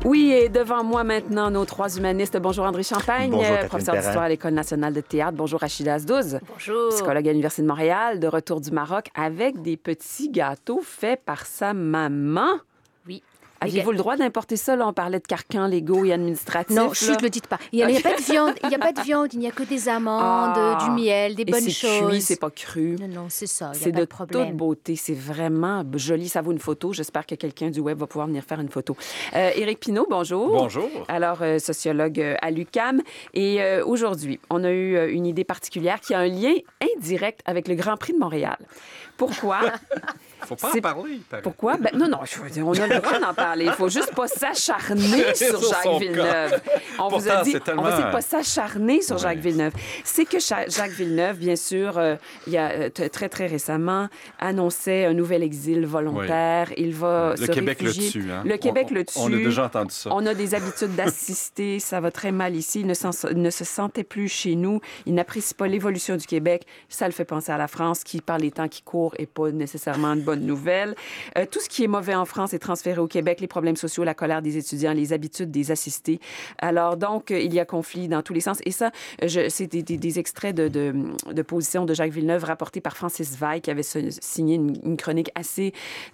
Oui, et devant moi maintenant, nos trois humanistes. Bonjour André Champagne, professeur d'histoire à l'École nationale de théâtre. Bonjour Rachida Asdouz. Bonjour. Psychologue à l'Université de Montréal, de retour du Maroc avec des petits gâteaux faits par sa maman. Oui. Aviez-vous le droit d'importer ça? Là, on parlait de carcans légaux et administratifs. Non, chut, le dites pas. Il n'y a pas de viande. Il n'y a pas de viande. Il n'y a que des amandes, du miel, des bonnes choses. C'est cuit, c'est pas cru. Non, c'est ça. Il n'y C'est a pas de de problème. toute beauté. C'est vraiment joli. Ça vaut une photo. J'espère que quelqu'un du web va pouvoir venir faire une photo. Éric Pinault, bonjour. Bonjour. Alors, sociologue à l'UQAM. Et aujourd'hui, on a eu une idée particulière qui a un lien indirect avec le Grand Prix de Montréal. Pourquoi? Faut pas en parler. Pourquoi? Ben, non, on a le droit d'en parler. Il faut juste pas s'acharner sur Jacques Villeneuve. On vous a dit, on va essayer de pas s'acharner sur Jacques Villeneuve. C'est que Jacques Villeneuve, bien sûr, il y a très, très récemment, annonçait un nouvel exil volontaire. Il va se Québec réfugier. le tue. Hein? Le Québec le tue. On a déjà entendu ça. On a des habitudes d'assister. Ça va très mal ici. Il ne se sentait plus chez nous. Il n'apprécie pas l'évolution du Québec. Ça le fait penser à la France qui, par les temps qui courent, n'est pas nécessairement une bonne nouvelle. Tout ce qui est mauvais en France est transféré au Québec, les problèmes sociaux, la colère des étudiants, les habitudes des assistés. Alors, donc, il y a conflit dans tous les sens. Et ça, c'est des extraits de position de Jacques Villeneuve rapportés par Francis Veil, qui avait signé une chronique assez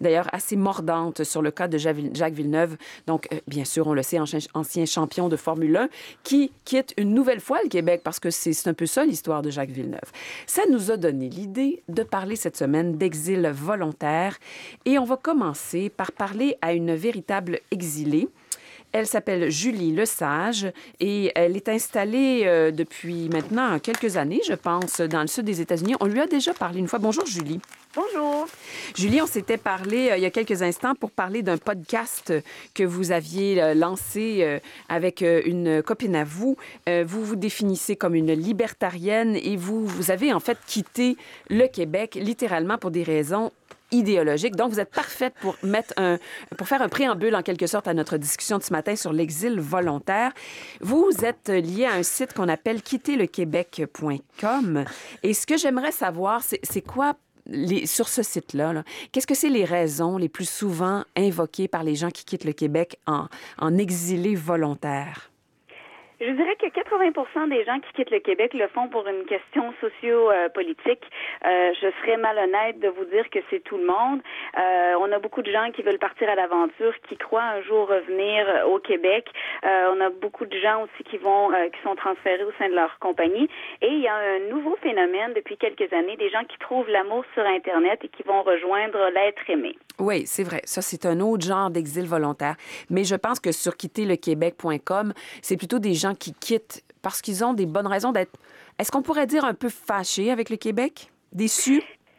mordante sur le cas de Jacques Villeneuve. Donc, bien sûr, on le sait, ancien champion de Formule 1, qui quitte une nouvelle fois le Québec, parce que c'est un peu ça l'histoire de Jacques Villeneuve. Ça nous a donné l'idée de parler cette semaine d'exil volontaire. Et on va commencer par parler à une véritable exilée. Elle s'appelle Julie Lesage et elle est installée depuis maintenant quelques années, je pense, dans le sud des États-Unis. On lui a déjà parlé une fois. Bonjour, Julie. Bonjour. Julie, on s'était parlé il y a quelques instants pour parler d'un podcast que vous aviez lancé avec une copine à vous. Vous vous définissez comme une libertarienne et vous avez en fait quitté le Québec littéralement pour des raisons idéologique. Donc, vous êtes parfaite pour faire un préambule, en quelque sorte, à notre discussion de ce matin sur l'exil volontaire. Vous êtes liée à un site qu'on appelle quitterlequebec.com. Et ce que j'aimerais savoir, c'est quoi, sur ce site-là, qu'est-ce que c'est les raisons les plus souvent invoquées par les gens qui quittent le Québec en exilé volontaire? Je dirais que 80% des gens qui quittent le Québec le font pour une question socio-politique. Je serais malhonnête de vous dire que c'est tout le monde. On a beaucoup de gens qui veulent partir à l'aventure, qui croient un jour revenir au Québec. On a beaucoup de gens aussi qui sont transférés au sein de leur compagnie. Et il y a un nouveau phénomène depuis quelques années, des gens qui trouvent l'amour sur Internet et qui vont rejoindre l'être aimé. Oui, c'est vrai. Ça, c'est un autre genre d'exil volontaire. Mais je pense que sur quitterlequebec.com, c'est plutôt des gens qui quittent parce qu'ils ont des bonnes raisons d'être, est-ce qu'on pourrait dire un peu fâchés avec le Québec? Déçus?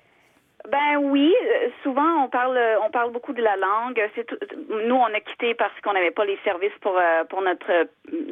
Ben oui, souvent on parle beaucoup de la langue. Nous on a quitté parce qu'on n'avait pas les services pour notre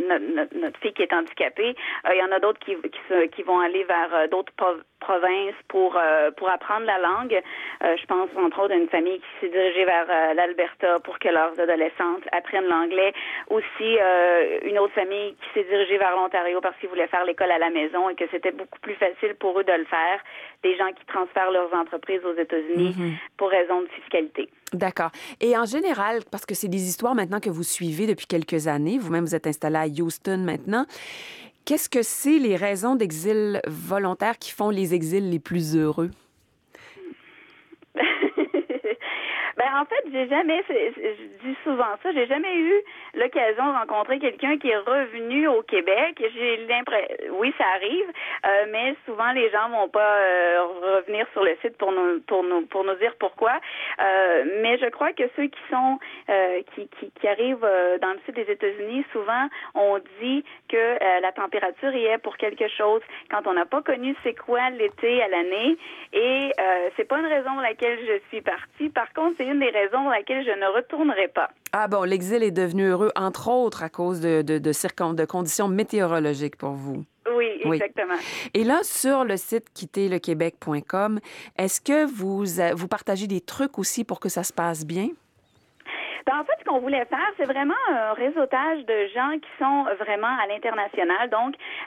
fille qui est handicapée. Il y en a d'autres qui vont aller vers d'autres provinces pour apprendre la langue. Je pense entre autres à une famille qui s'est dirigée vers l'Alberta pour que leurs adolescentes apprennent l'anglais. Aussi une autre famille qui s'est dirigée vers l'Ontario parce qu'ils voulaient faire l'école à la maison et que c'était beaucoup plus facile pour eux de le faire. Des gens qui transfèrent leurs entreprises aux États-Unis pour raison de fiscalité. D'accord. Et en général, parce que c'est des histoires maintenant que vous suivez depuis quelques années, vous-même vous êtes installé à Houston maintenant, qu'est-ce que c'est les raisons d'exil volontaire qui font les exils les plus heureux? En fait, je dis souvent ça, j'ai jamais eu l'occasion de rencontrer quelqu'un qui est revenu au Québec. J'ai l'impression, oui, ça arrive, mais souvent les gens vont pas revenir sur le site pour nous dire pourquoi. Mais je crois que ceux qui arrivent dans le sud des États-Unis, souvent on dit que la température y est pour quelque chose quand on n'a pas connu c'est quoi l'été à l'année. Et c'est pas une raison pour laquelle je suis partie. Par contre, c'est une des raisons pour laquelle je ne retournerai pas. Ah bon, l'exil est devenu heureux, entre autres, à cause de conditions météorologiques pour vous. Oui, exactement. Oui. Et là, sur le site quitterlequebec.com, est-ce que vous partagez des trucs aussi pour que ça se passe bien? En fait, ce qu'on voulait faire, c'est vraiment un réseautage de gens qui sont vraiment à l'international. Donc,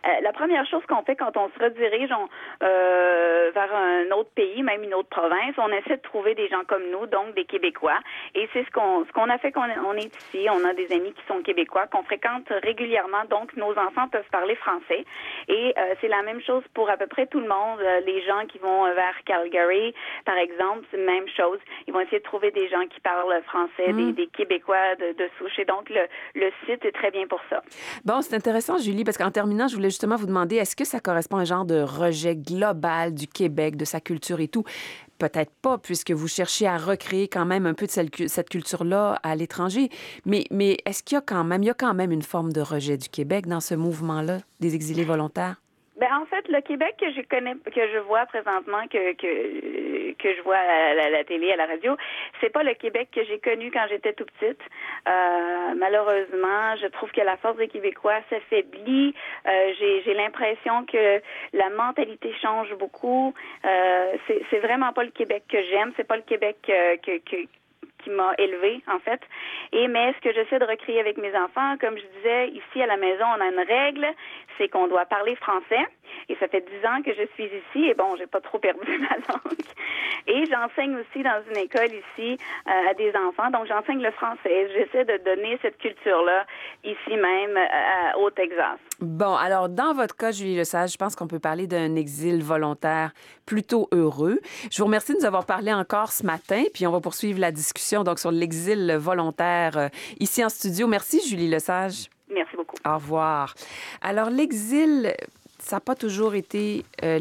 la première chose qu'on fait quand on se redirige vers un autre pays, même une autre province, on essaie de trouver des gens comme nous, donc des Québécois. Et c'est ce qu'on a fait quand on est ici. On a des amis qui sont québécois, qu'on fréquente régulièrement, donc nos enfants peuvent parler français. Et c'est la même chose pour à peu près tout le monde. Les gens qui vont vers Calgary, par exemple, c'est la même chose. Ils vont essayer de trouver des gens qui parlent français, des Québécois de souche. Et donc, le site est très bien pour ça. Bon, c'est intéressant, Julie, parce qu'en terminant, je voulais justement vous demander, est-ce que ça correspond à un genre de rejet global du Québec, de sa culture et tout? Peut-être pas, puisque vous cherchez à recréer quand même un peu de cette culture-là à l'étranger. Mais est-ce qu'il y a quand même une forme de rejet du Québec dans ce mouvement-là, des exilés volontaires? Ben en fait, le Québec que je vois présentement, que je vois à la télé, à la radio, c'est pas le Québec que j'ai connu quand j'étais tout petite. Malheureusement, je trouve que la force des Québécois s'affaiblit. J'ai l'impression que la mentalité change beaucoup. C'est vraiment pas le Québec que j'aime. C'est pas le Québec qui m'a élevée, en fait. Mais ce que j'essaie de recréer avec mes enfants, comme je disais, ici à la maison, on a une règle, c'est qu'on doit parler français. Et ça fait 10 ans que je suis ici, et bon, j'ai pas trop perdu ma langue. Et j'enseigne aussi dans une école ici à des enfants, donc j'enseigne le français. J'essaie de donner cette culture-là ici même au Texas. Bon, alors, dans votre cas, Julie Lesage, je pense qu'on peut parler d'un exil volontaire plutôt heureux. Je vous remercie de nous avoir parlé encore ce matin, puis on va poursuivre la discussion donc sur l'exil volontaire ici en studio. Merci, Julie Lesage. Merci beaucoup. Au revoir. Alors, l'exil... Ça n'a pas toujours été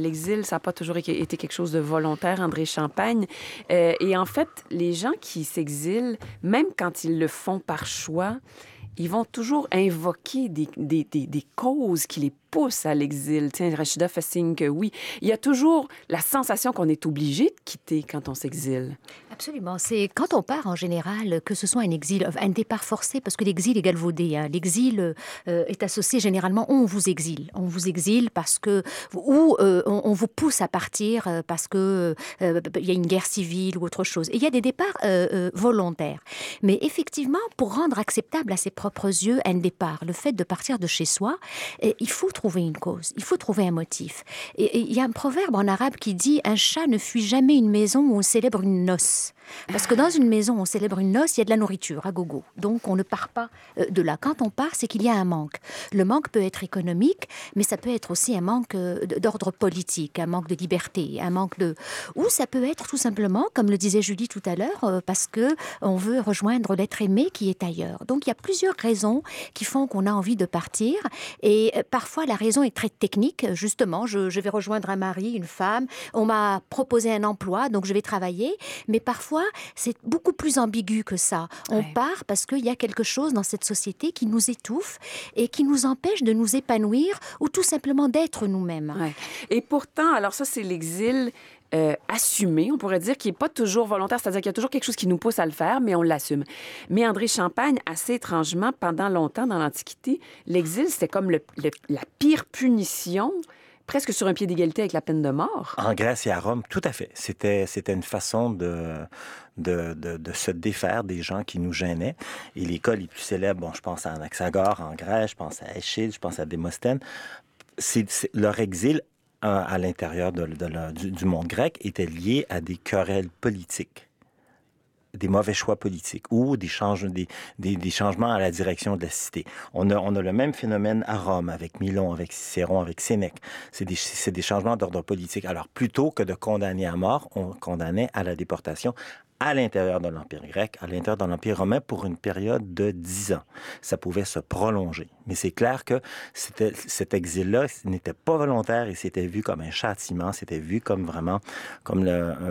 quelque chose de volontaire, André Champagne. Et en fait, les gens qui s'exilent, même quand ils le font par choix, ils vont toujours invoquer des causes qui les poussent à l'exil. Tiens, Rachida fait signe que oui. Il y a toujours la sensation qu'on est obligé de quitter quand on s'exile. Absolument. C'est quand on part en général, que ce soit un exil, un départ forcé, parce que l'exil est galvaudé. Hein. L'exil est associé généralement, on vous exile. On vous exile parce que, ou on vous pousse à partir parce que il y a une guerre civile ou autre chose. Et il y a des départs volontaires. Mais effectivement, pour rendre acceptable à ses propres yeux un départ, le fait de partir de chez soi, il faut trouver une cause, il faut trouver un motif. Et il y a un proverbe en arabe qui dit « Un chat ne fuit jamais une maison où on célèbre une noce ». Parce que dans une maison où on célèbre une noce, il y a de la nourriture à gogo. Donc, on ne part pas de là. Quand on part, c'est qu'il y a un manque. Le manque peut être économique, mais ça peut être aussi un manque d'ordre politique, un manque de liberté, un manque de... Ou ça peut être tout simplement, comme le disait Julie tout à l'heure, parce qu'on veut rejoindre l'être aimé qui est ailleurs. Donc, il y a plusieurs raisons qui font qu'on a envie de partir. Et parfois, la raison est très technique. Justement, je vais rejoindre un mari, une femme. On m'a proposé un emploi, donc je vais travailler. Mais parfois, c'est beaucoup plus ambigu que ça. On part parce qu'il y a quelque chose dans cette société qui nous étouffe et qui nous empêche de nous épanouir ou tout simplement d'être nous-mêmes. Ouais. Et pourtant, alors ça, c'est l'exil assumé, on pourrait dire, qui n'est pas toujours volontaire, c'est-à-dire qu'il y a toujours quelque chose qui nous pousse à le faire, mais on l'assume. Mais André Champagne, assez étrangement, pendant longtemps dans l'Antiquité, l'exil, c'était comme la pire punition, presque sur un pied d'égalité avec la peine de mort. En Grèce et à Rome, tout à fait. C'était une façon de se défaire des gens qui nous gênaient. Et les cas les plus célèbres, bon, je pense à Anaxagore en Grèce, je pense à Échille, je pense à Démosthène. Leur exil à l'intérieur du monde grec était lié à des querelles politiques, des mauvais choix politiques ou des changements à la direction de la cité. On a le même phénomène à Rome, avec Milon, avec Cicéron, avec Sénèque. C'est des changements d'ordre politique. Alors, plutôt que de condamner à mort, on condamnait à la déportation à l'intérieur de l'Empire grec, à l'intérieur de l'Empire romain pour une période de 10 ans. Ça pouvait se prolonger. Mais c'est clair que cet exil-là n'était pas volontaire et c'était vu comme un châtiment, c'était vu comme vraiment comme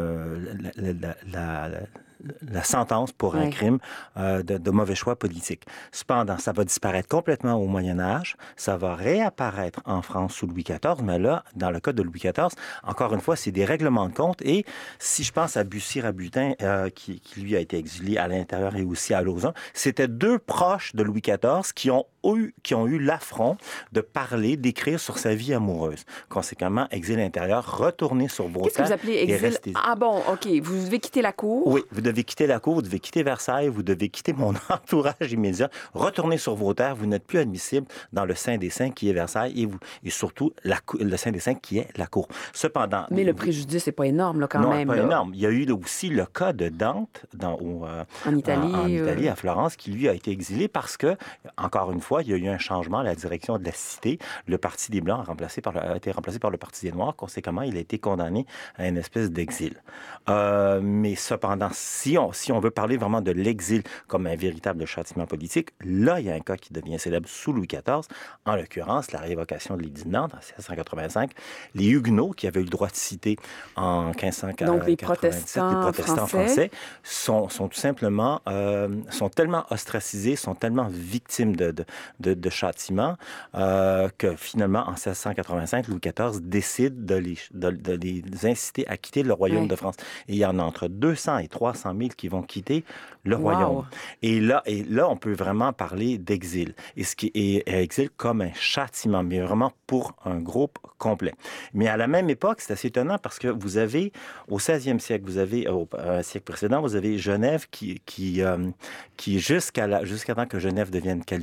la sentence pour un crime de mauvais choix politique. Cependant, ça va disparaître complètement au Moyen Âge, ça va réapparaître en France sous Louis XIV, mais là, dans le cas de Louis XIV, encore une fois, c'est des règlements de compte et si je pense à Bussy-Rabutin, qui lui a été exilé à l'intérieur et aussi à Lausanne, c'était deux proches de Louis XIV qui ont eu l'affront de parler, d'écrire sur sa vie amoureuse. Conséquemment, exil intérieur, retourner sur vos terres. Qu'est-ce que vous appelez exil? Ah bon, OK. Vous devez quitter la cour? Oui, vous devez devez quitter la cour, vous devez quitter Versailles, vous devez quitter mon entourage immédiat, retourner sur vos terres, vous n'êtes plus admissible dans le Saint des Saints qui est Versailles et surtout le Saint des Saints qui est la cour. Cependant... Mais le préjudice n'est pas énorme, là, quand même. Non, pas là. énorme. Il y a eu aussi le cas de Dante En Italie. À Florence, qui lui a été exilé parce que, encore une fois, il y a eu un changement à la direction de la cité. Le Parti des Blancs a été remplacé par le Parti des Noirs. Conséquemment, il a été condamné à une espèce d'exil. Mais cependant, si on veut parler vraiment de l'exil comme un véritable châtiment politique, là, il y a un cas qui devient célèbre sous Louis XIV, en l'occurrence, la révocation de l'édit de Nantes en 1685. Les Huguenots, qui avaient eu le droit de citer en 1597, donc les protestants français sont tout simplement sont tellement ostracisés, sont tellement victimes de châtiments que finalement, en 1685, Louis XIV décide de les inciter à quitter le royaume de France. Et il y en a entre 200 et 300 000 qui vont quitter le royaume. Et là, on peut vraiment parler d'exil. Et ce qui est exil comme un châtiment, mais vraiment pour un groupe complet. Mais à la même époque, c'est assez étonnant parce que vous avez, au 16e siècle, au siècle précédent, vous avez Genève qui jusqu'à temps que Genève devienne